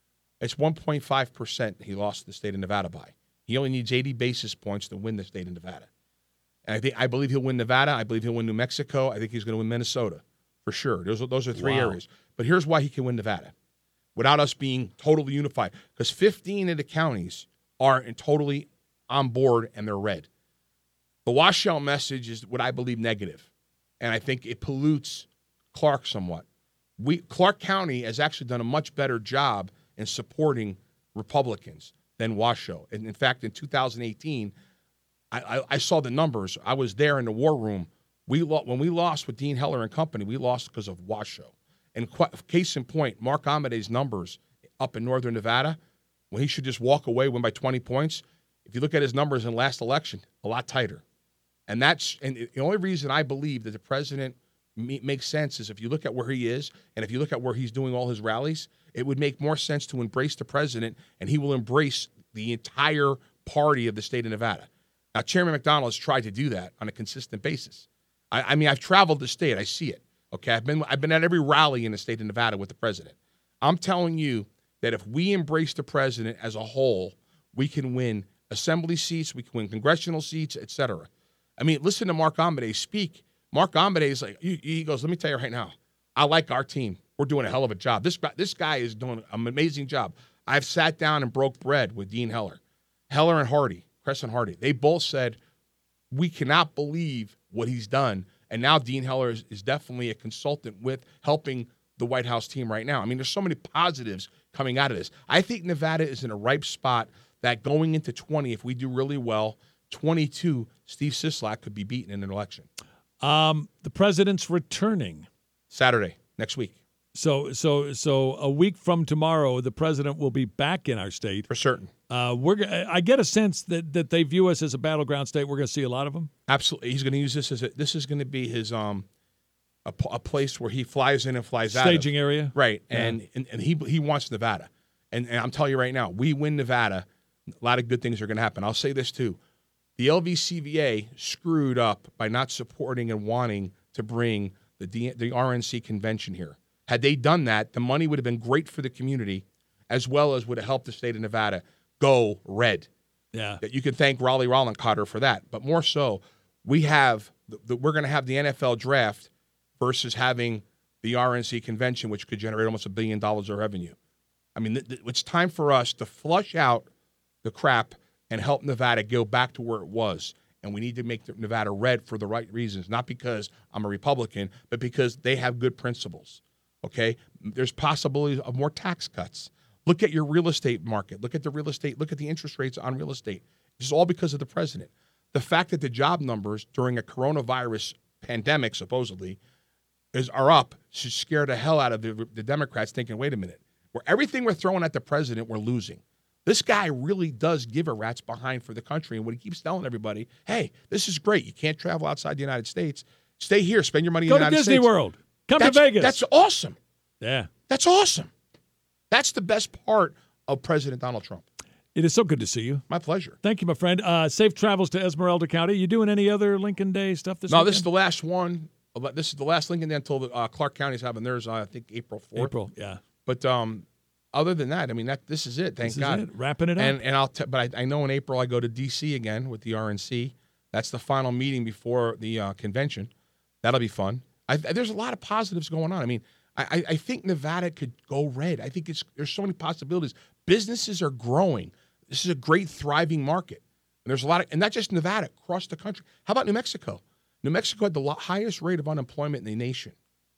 It's one point five percent he lost the state of Nevada by. He only needs eighty basis points to win the state of Nevada. And I think I believe he'll win Nevada. I believe he'll win New Mexico. I think he's going to win Minnesota for sure. Those are, those are three Wow. areas. But here's why he can win Nevada without us being totally unified. Because fifteen of the counties are totally on board and they're red. The washout message is what I believe negative, and I think it pollutes Clark somewhat. We Clark County has actually done a much better job in supporting Republicans than Washoe. And in fact, in two thousand eighteen, I, I, I saw the numbers. I was there in the war room. We lo- when we lost with Dean Heller and company, we lost because of Washoe. And qu- case in point, Mark Amade's numbers up in northern Nevada, when he should just walk away, win by twenty points. If you look at his numbers in last election, a lot tighter. And that's and the only reason I believe that the president me, makes sense is if you look at where he is and if you look at where he's doing all his rallies, it would make more sense to embrace the president, and he will embrace the entire party of the state of Nevada. Now, Chairman McDonald has tried to do that on a consistent basis. I, I mean, I've traveled the state. I see it. Okay, I've been I've been at every rally in the state of Nevada with the president. I'm telling you that if we embrace the president as a whole, we can win assembly seats, we can win congressional seats, et cetera. I mean, listen to Mark Amade speak. Mark Amade is like, he goes, let me tell you right now, I like our team. We're doing a hell of a job. This guy, this guy is doing an amazing job. I've sat down and broke bread with Dean Heller. Heller and Hardy, Crescent Hardy, they both said, we cannot believe what he's done. And now Dean Heller is, is definitely a consultant with helping the White House team right now. I mean, there's so many positives coming out of this. I think Nevada is in a ripe spot that going into twenty, if we do really well, twenty-two, Steve Sisolak could be beaten in an election. Um, the president's returning Saturday, next week. So, so, so a week from tomorrow, the president will be back in our state for certain. Uh, we're. g- I get a sense that, that they view us as a battleground state. We're going to see a lot of them. Absolutely, he's going to use this as a, this is going to be his um a, p- a place where he flies in and flies out. Staging of. area, right? Yeah. And, and and he he wants Nevada, and and I'm telling you right now, we win Nevada, a lot of good things are going to happen. I'll say this too. The L V C V A screwed up by not supporting and wanting to bring the D, the R N C convention here. Had they done that, the money would have been great for the community, as well as would have helped the state of Nevada go red. Yeah, That you can thank Raleigh Rollincotter for that. But more so, we have the, the, we're going to have the N F L draft versus having the R N C convention, which could generate almost a billion dollars of revenue. I mean, th- th- it's time for us to flush out the crap and help Nevada go back to where it was. And we need to make Nevada red for the right reasons, not because I'm a Republican, but because they have good principles, okay? There's possibilities of more tax cuts. Look at your real estate market. Look at the real estate. Look at the interest rates on real estate. This is all because of the president. The fact that the job numbers during a coronavirus pandemic, supposedly, is are up should scare the hell out of the, the Democrats thinking, wait a minute, where everything we're throwing at the president, we're losing. This guy really does give a rat's behind for the country. And when he keeps telling everybody, hey, this is great. You can't travel outside the United States. Stay here. Spend your money Go in the to United Disney States. World. Come That's- to Vegas. That's awesome. Yeah. That's awesome. That's the best part of President Donald Trump. It is so good to see you. My pleasure. Thank you, my friend. Uh, safe travels to Esmeralda County. You doing any other Lincoln Day stuff this No, weekend? this is the last one. This is the last Lincoln Day until the, uh, Clark County's having theirs, uh, I think, April fourth. April, yeah. But um, other than that, I mean, that this is it. Thank This is God. it. Wrapping it up. And and I'll t- but I, I know in April I go to D C again with the R N C. That's the final meeting before the uh, convention. That'll be fun. I, there's a lot of positives going on. I mean, I, I think Nevada could go red. I think it's there's so many possibilities. Businesses are growing. This is a great, thriving market. And there's a lot of, and not just Nevada, across the country. How about New Mexico? New Mexico had the lo- highest rate of unemployment in the nation.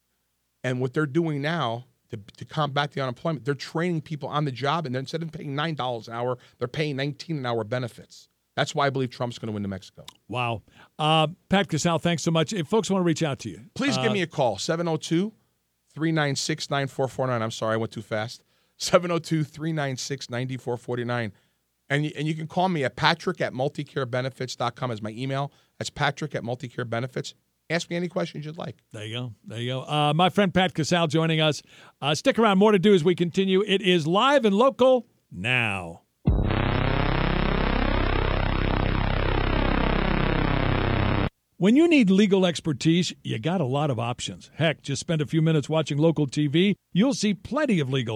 And what they're doing now to, to combat the unemployment, they're training people on the job, and then instead of paying nine dollars an hour, they're paying nineteen dollars an hour benefits. That's why I believe Trump's going to win New Mexico. Wow. Uh, Pat Casale, thanks so much. If folks want to reach out to you, Please uh, give me a call, seven oh two, three nine six, nine four four nine. I'm sorry, I went too fast. seven oh two, three nine six, nine four four nine. And you, and you can call me at patrick at multicarebenefits dot com as my email. That's patrick at multicarebenefits. Ask me any questions you'd like. There you go. There you go. Uh, my friend Pat Casale joining us. Uh, stick around. More to do as we continue. It is live and local now. When you need legal expertise, you got a lot of options. Heck, just spend a few minutes watching local T V. You'll see plenty of legal help.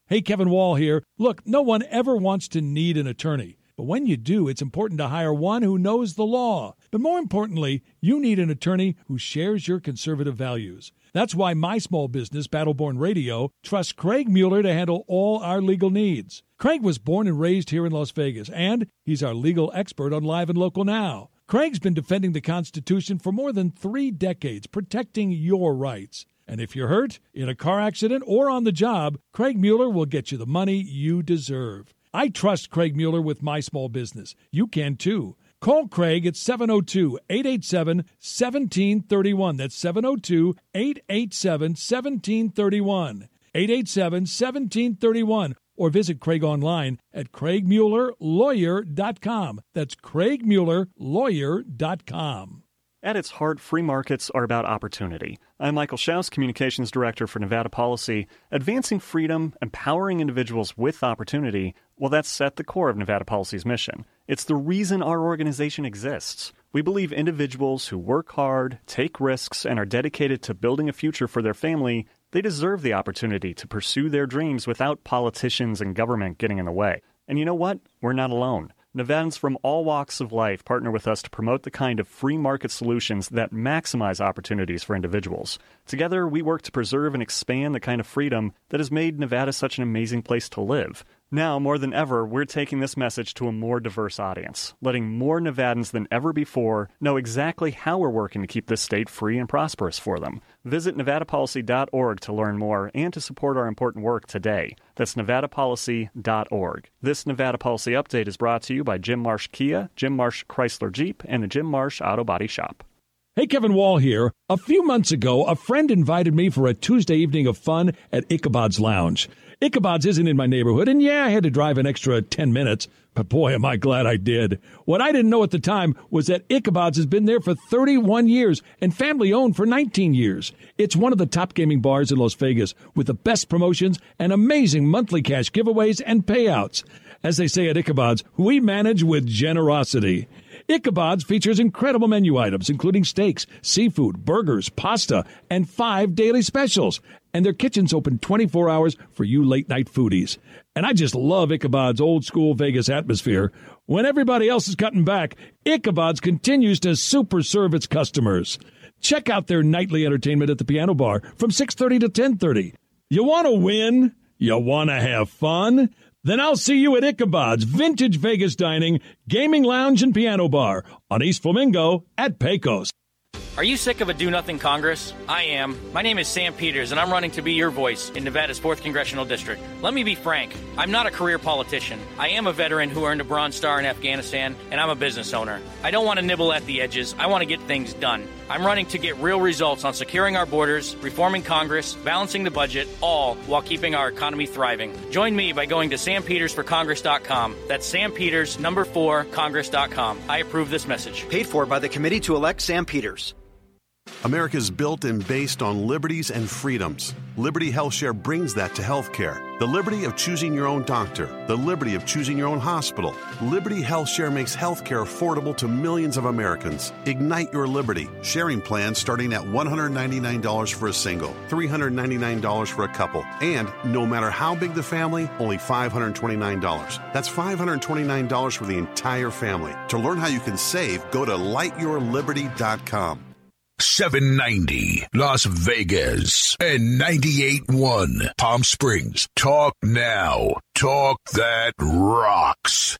Hey, Kevin Wall here. Look, no one ever wants to need an attorney. But when you do, it's important to hire one who knows the law. But more importantly, you need an attorney who shares your conservative values. That's why my small business, Battleborn Radio, trusts Craig Mueller to handle all our legal needs. Craig was born and raised here in Las Vegas, and he's our legal expert on Live and Local Now. Craig's been defending the Constitution for more than three decades, protecting your rights. And if you're hurt, in a car accident, or on the job, Craig Mueller will get you the money you deserve. I trust Craig Mueller with my small business. You can too. Call Craig at seven oh two, eight eight seven, one seven three one. That's seven oh two, eight eight seven, one seven three one. eight eight seven, one seven three one. Or visit Craig online at craig mueller lawyer dot com. That's craig mueller lawyer dot com. At its heart, free markets are about opportunity. I'm Michael Schaus, Communications Director for Nevada Policy. Advancing freedom, empowering individuals with opportunity, well, that's at the core of Nevada Policy's mission. It's the reason our organization exists. We believe individuals who work hard, take risks, and are dedicated to building a future for their family, they deserve the opportunity to pursue their dreams without politicians and government getting in the way. And you know what? We're not alone. Nevadans from all walks of life partner with us to promote the kind of free market solutions that maximize opportunities for individuals. Together, we work to preserve and expand the kind of freedom that has made Nevada such an amazing place to live. Now, more than ever, we're taking this message to a more diverse audience, letting more Nevadans than ever before know exactly how we're working to keep this state free and prosperous for them. Visit nevada policy dot org to learn more and to support our important work today. That's nevada policy dot org. This Nevada Policy Update is brought to you by Jim Marsh Kia, Jim Marsh Chrysler Jeep, and the Jim Marsh Auto Body Shop. Hey, Kevin Wall here. A few months ago, a friend invited me for a Tuesday evening of fun at Ichabod's Lounge. Ichabod's isn't in my neighborhood, and yeah, I had to drive an extra ten minutes, but boy, am I glad I did. What I didn't know at the time was that Ichabod's has been there for thirty-one years and family-owned for nineteen years. It's one of the top gaming bars in Las Vegas with the best promotions and amazing monthly cash giveaways and payouts. As they say at Ichabod's, we manage with generosity. Ichabod's features incredible menu items, including steaks, seafood, burgers, pasta, and five daily specials. And their kitchen's open twenty-four hours for you late-night foodies. And I just love Ichabod's old-school Vegas atmosphere. When everybody else is cutting back, Ichabod's continues to super serve its customers. Check out their nightly entertainment at the Piano Bar from six thirty to ten thirty. You want to win? You want to have fun? Then I'll see you at Ichabod's Vintage Vegas Dining, Gaming Lounge, and Piano Bar on East Flamingo at Pecos. Are you sick of a do-nothing Congress? I am. My name is Sam Peters, and I'm running to be your voice in Nevada's fourth Congressional District. Let me be frank. I'm not a career politician. I am a veteran who earned a Bronze Star in Afghanistan, and I'm a business owner. I don't want to nibble at the edges. I want to get things done. I'm running to get real results on securing our borders, reforming Congress, balancing the budget, all while keeping our economy thriving. Join me by going to sam peters for congress dot com. That's sam peters, number four, congress dot com. I approve this message. Paid for by the Committee to Elect Sam Peters. America's built and based on liberties and freedoms. Liberty HealthShare brings that to healthcare. The liberty of choosing your own doctor. The liberty of choosing your own hospital. Liberty HealthShare makes healthcare affordable to millions of Americans. Ignite your liberty. Sharing plans starting at one hundred ninety-nine dollars for a single, three hundred ninety-nine dollars for a couple, and no matter how big the family, only five hundred twenty-nine dollars. That's five hundred twenty-nine dollars for the entire family. To learn how you can save, go to light your liberty dot com. seven ninety Las Vegas and ninety-eight point one Palm Springs. Talk now. Talk that rocks.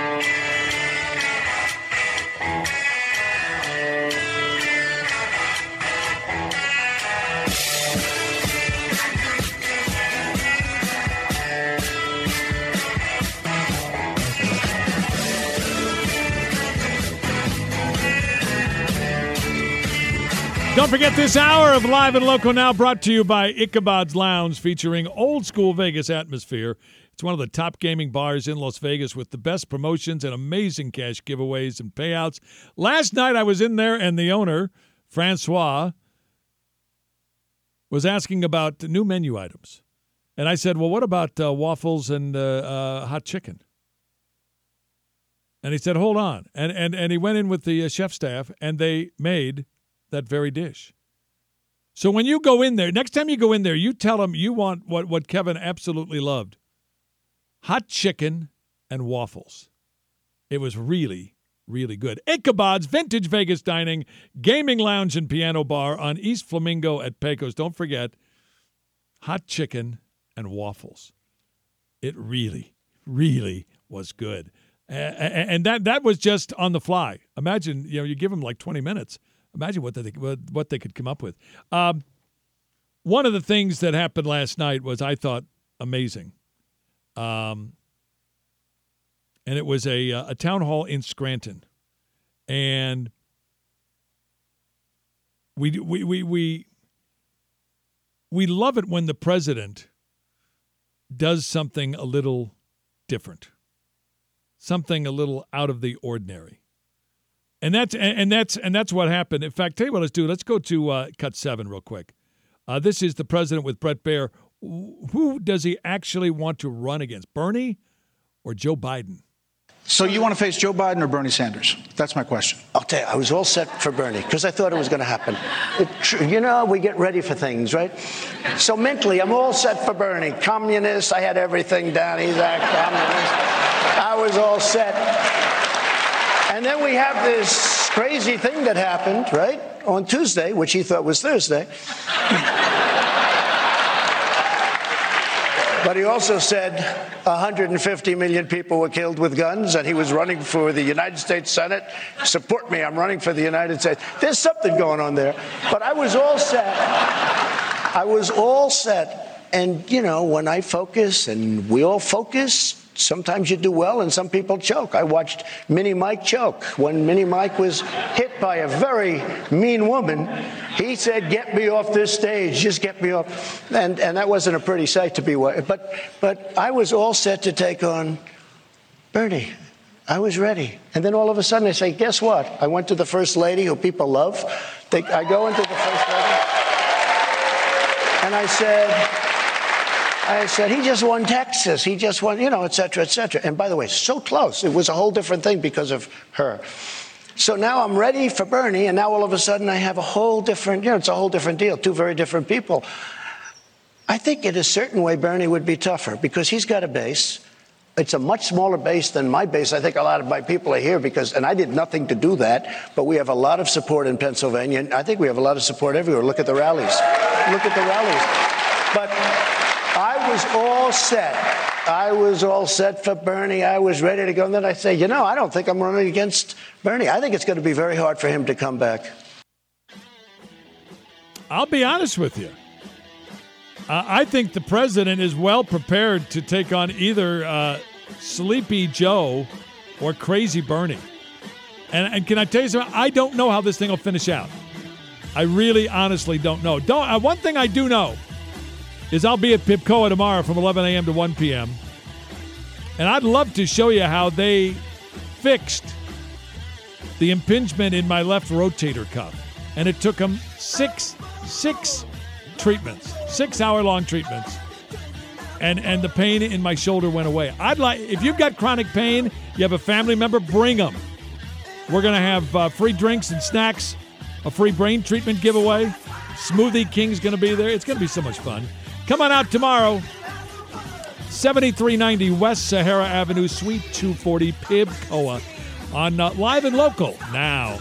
Don't forget this hour of Live and Local Now brought to you by Ichabod's Lounge, featuring old-school Vegas atmosphere. It's one of the top gaming bars in Las Vegas with the best promotions and amazing cash giveaways and payouts. Last night I was in there, and the owner, Francois, was asking about new menu items. And I said, well, what about uh, waffles and uh, uh, hot chicken? And he said, hold on. And, and, and he went in with the uh, chef staff, and they made that very dish. So when you go in there, next time you go in there, you tell them you want what, what Kevin absolutely loved. Hot chicken and waffles. It was really, really good. Ichabod's Vintage Vegas Dining, Gaming Lounge and Piano Bar on East Flamingo at Pecos. Don't forget, hot chicken and waffles. It really, really was good. Uh, and that that was just on the fly. Imagine, you know, you give them like twenty minutes. Imagine what they what they could come up with. Um, one of the things that happened last night was, I thought, amazing. Um, and it was a a town hall in Scranton, and we we we we we love it when the president does something a little different, something a little out of the ordinary. And that's and that's and that's what happened. In fact, tell you what, let's do. Let's go to uh, cut seven real quick. Uh, this is the president with Bret Baier. Who does he actually want to run against, Bernie or Joe Biden? So you want to face Joe Biden or Bernie Sanders? That's my question. I'll tell you, I was all set for Bernie because I thought it was going to happen. It, you know, we get ready for things, right? So mentally, I'm all set for Bernie. Communist, I had everything down. He's a communist. I was all set. And then we have this crazy thing that happened, right, on Tuesday, which he thought was Thursday. But he also said one hundred fifty million people were killed with guns, and he was running for the United States Senate. Support me, I'm running for the United States. There's something going on there. But I was all set. I was all set. And, you know, when I focus and we all focus, sometimes you do well and some people choke. I watched Mini Mike choke. When Mini Mike was hit by a very mean woman, he said, get me off this stage, just get me off. And and that wasn't a pretty sight to be. But, but I was all set to take on Bernie. I was ready. And then all of a sudden I say, guess what? I went to the First Lady, who people love. They, I go into the First Lady, and I said... I said, he just won Texas. He just won, you know, et cetera, et cetera. And by the way, so close. It was a whole different thing because of her. So now I'm ready for Bernie, and now all of a sudden I have a whole different, you know, it's a whole different deal, two very different people. I think in a certain way Bernie would be tougher because he's got a base. It's a much smaller base than my base. I think a lot of my people are here because, and I did nothing to do that, but we have a lot of support in Pennsylvania. And I think we have a lot of support everywhere. Look at the rallies. Look at the rallies. But I was all set. I was all set for Bernie. I was ready to go. And then I say, you know, I don't think I'm running against Bernie. I think it's going to be very hard for him to come back. I'll be honest with you. Uh, I think the president is well prepared to take on either uh, Sleepy Joe or Crazy Bernie. And, and can I tell you something? I don't know how this thing will finish out. I really, honestly don't know. Don't. Uh, one thing I do know is I'll be at Pipcoa tomorrow from eleven a.m. to one p.m. And I'd love to show you how they fixed the impingement in my left rotator cuff. And it took them six, six treatments, six-hour-long treatments. And and the pain in my shoulder went away. I'd like, if you've got chronic pain, you have a family member, bring them. We're going to have uh, free drinks and snacks, a free brain treatment giveaway. Smoothie King's going to be there. It's going to be so much fun. Come on out tomorrow, seventy-three ninety West Sahara Avenue, Suite two forty, Pibcoa, on uh, Live and Local now.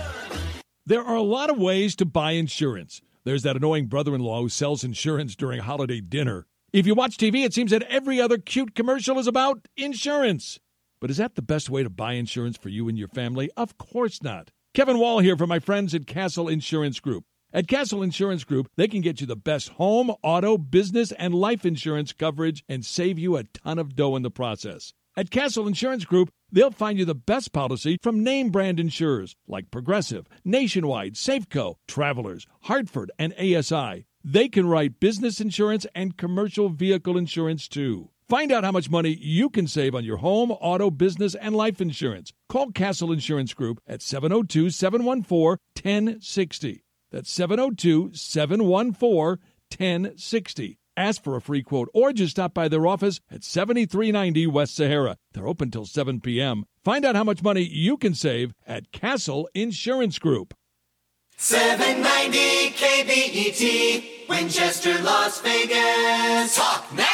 There are a lot of ways to buy insurance. There's that annoying brother-in-law who sells insurance during holiday dinner. If you watch T V, it seems that every other cute commercial is about insurance. But is that the best way to buy insurance for you and your family? Of course not. Kevin Wall here from my friends at Castle Insurance Group. At Castle Insurance Group, they can get you the best home, auto, business, and life insurance coverage and save you a ton of dough in the process. At Castle Insurance Group, they'll find you the best policy from name brand insurers like Progressive, Nationwide, Safeco, Travelers, Hartford, and A S I. They can write business insurance and commercial vehicle insurance too. Find out how much money you can save on your home, auto, business, and life insurance. Call Castle Insurance Group at seven oh two, seven one four, one oh six oh. That's seven oh two, seven one four, one oh six oh. Ask for a free quote or just stop by their office at seventy-three ninety West Sahara. They're open till seven p.m. Find out how much money you can save at Castle Insurance Group. seven ninety K B V E T, Winchester, Las Vegas. Talk now.